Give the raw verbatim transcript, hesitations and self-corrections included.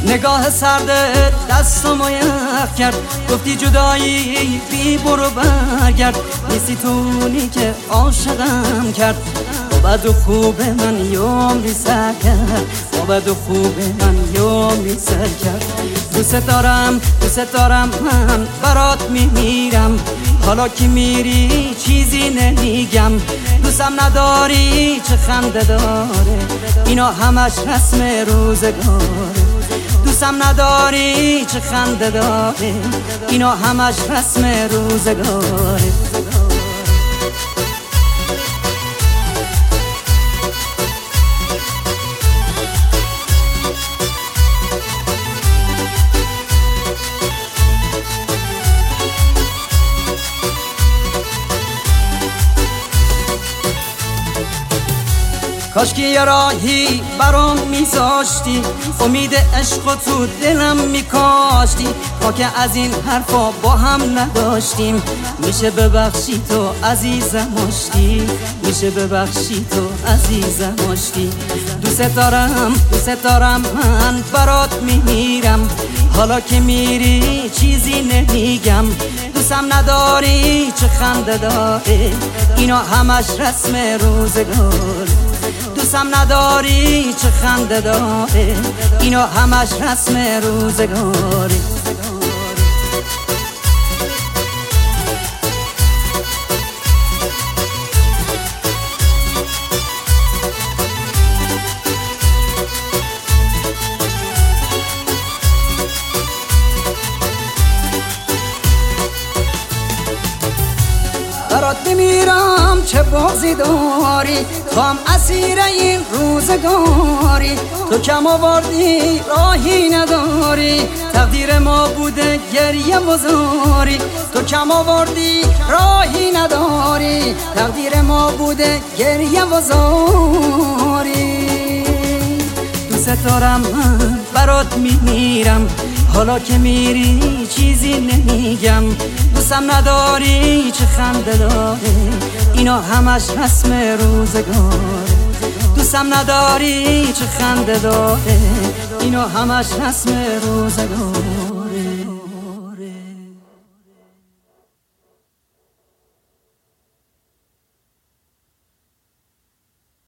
نگاه سرده دستمو یخ کرد، گفتی جدایی بی برو برگرد. نیستی تونی که عاشقم کرد، با بد و خوب من یومری سر کرد، با بد و خوب من یومری سر کرد. دوست دارم دوست دارم من برات میمیرم، حالا که میری چیزی نمیگم. دوستم نداری چه خنده داره، اینا همش رسم روزگاره. دوستم نداری چه خنده داره، اینا همش رسم روزگاره. کاش که یه راهی برام میذاشتی، امید عشق و تو دلم میکاشتی. خاک از این حرفا با هم نداشتیم، میشه ببخشی تو عزیزم آشتی، میشه ببخشی تو عزیزم آشتی. دوست دارم دوست دارم من برات میمیرم، حالا که میری چیزی نمیگم. دوستم نداری چه خنده داره، اینا همش رسم روزگار. دوستم نداری چه خنده داره، اینا همش رسم روزگاره. برات بمیرم چه بازی داری، تو هم اسیر این روزگاری. تو کم آوردی راهی نداری، تقدیر ما بوده گریه و زاری. تو کم آوردی راهی نداری، تقدیر ما بوده گریه و زاری. دوست دارم من برات میمیرم، حالا که میری چیزی نمیگم. دوستم نداری چه خنده داره، اینا همش رسم روزگار. دوستم نداری چه خنده داره، اینا همش رسم روزگار.